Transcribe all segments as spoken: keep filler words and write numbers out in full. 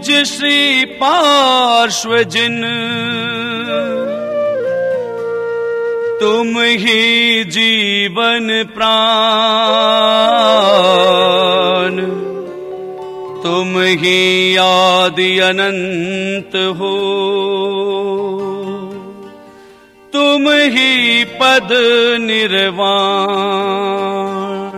श्री पार्श्व जिन तुम ही जीवन प्राण, तुम ही आदि अनंत हो, तुम ही पद निर्वाण।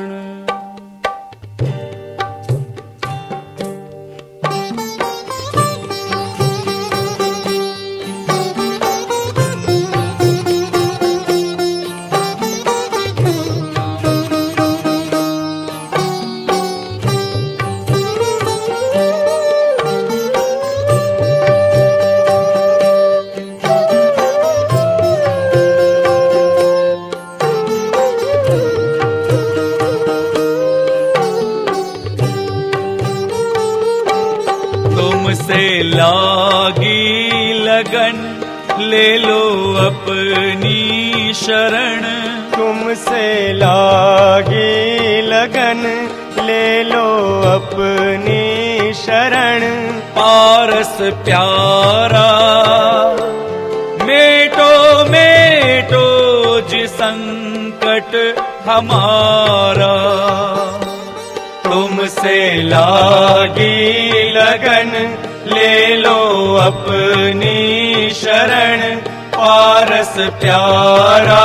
तुमसे लागी लगन ले लो अपनी शरण, तुमसे लागी लगन ले लो अपनी शरण। पारस प्यारा मेटो मेटो जिस संकट हमारा, तुमसे लागी लगन ले लो अपनी शरण। पारस प्यारा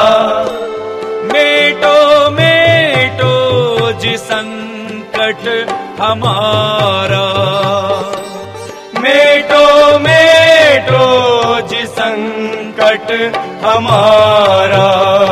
मेटो मेटो जिस संकट हमारा, मेटो मेटो जिस संकट हमारा।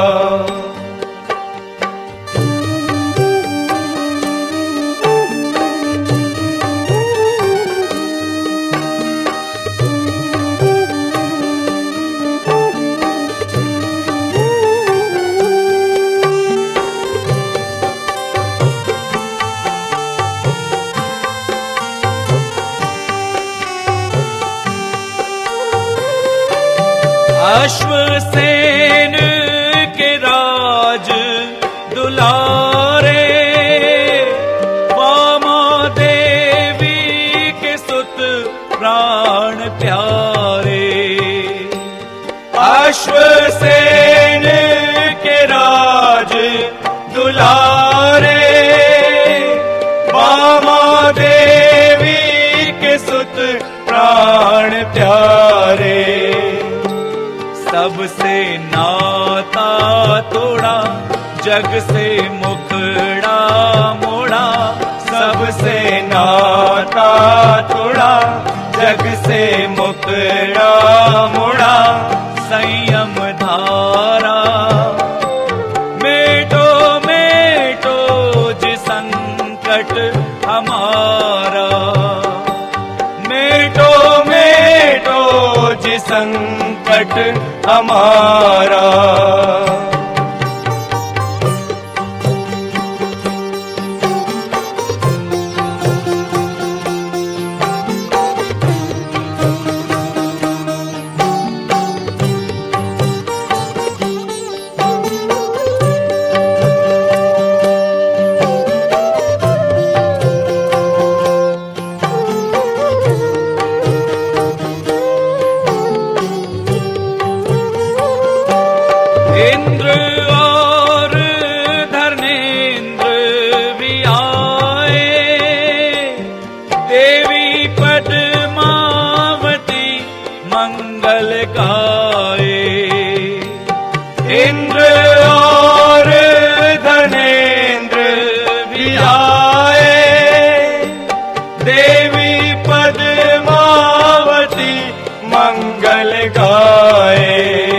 अश्वसेन के राज दुलारे, वामा देवी के सुत प्राण प्यारे। अश्वसेन के राज दुलारे, वामा देवी के सुत प्राण प्यारे। सबसे नाता तोड़ा जग से मुखड़ा मोड़ा, सबसे नाता तोड़ा जग से मुखड़ा मोड़ा। संयम धारा मेटो मेटो जिस संकट हमारा, मेटो मेटो जिस संकट हमारा। इंद्र और धर्मेंद्र भी आए, देवी पद्मावती मंगल गाए। इंद्र और धर्मेंद्र भी आए, देवी पद्मावती मंगल गाए।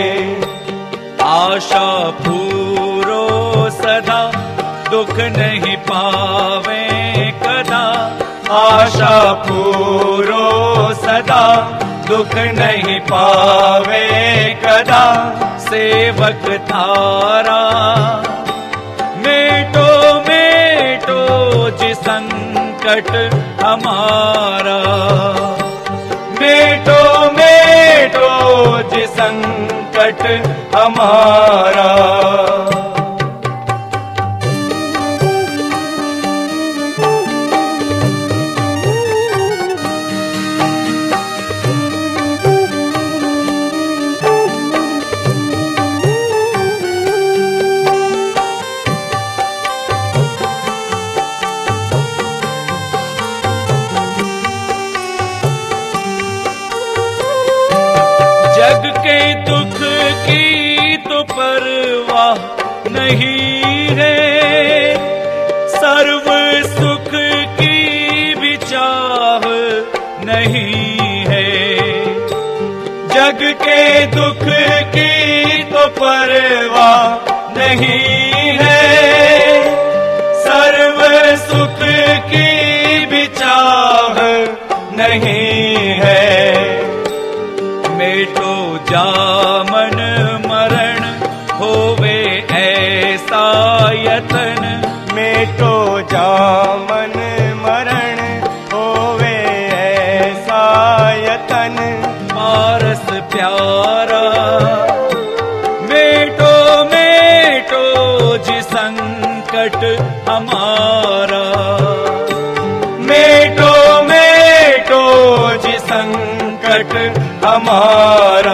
आशा पूरो सदा दुख नहीं पावे कदा, आशा पूरो सदा दुख नहीं पावे कदा। सेवक थारा मेटो मेटो जिस संकट हमारा, मेटो मेटो जिस संकट हमारा। परवाह नहीं है, सर्व सुख की भी चाह नहीं है। जग के दुख की तो परवाह नहीं है, सर्व सुख की भी चाह नहीं है। मेटो जामन मरण होवे ऐसा यतन, मेटो जामन मरण होवे ऐसा यतन। पारस प्यारा मेटो मेटो जी संकट हमारा, मेटो मेटो जी संकट हमारा।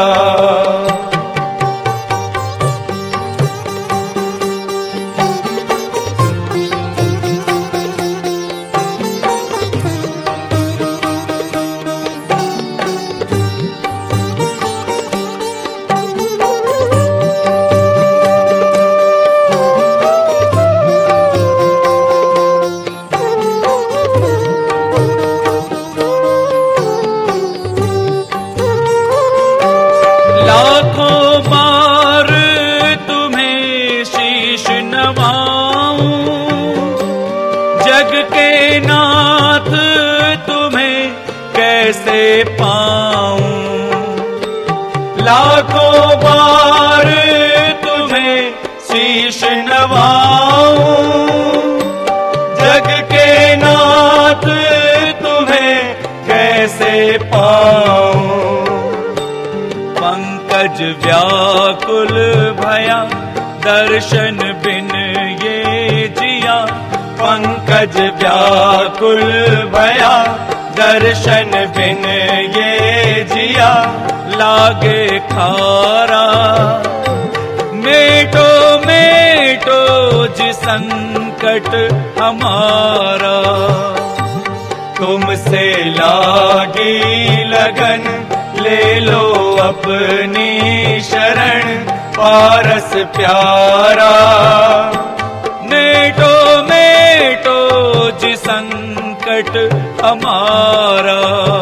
लाखों बार तुम्हें शीश नवाऊं, जग के नाथ तुम्हें कैसे पाऊं। लाखों बार तुम्हें शीश नवाऊं, जग के नाथ तुम्हें कैसे पाऊं। पंकज व्याकुल भया दर्शन बिन ये जिया, पंकज व्याकुल भया दर्शन बिन ये जिया। लागे खारा मेटो मेटो जी संकट हमारा। तुमसे लागी लगन ले लो अपनी शरण, पारस प्यारा। मेटो मेटो जी संकट हमारा,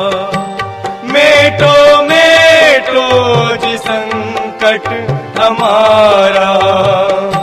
मेटो मेटो जी संकट हमारा।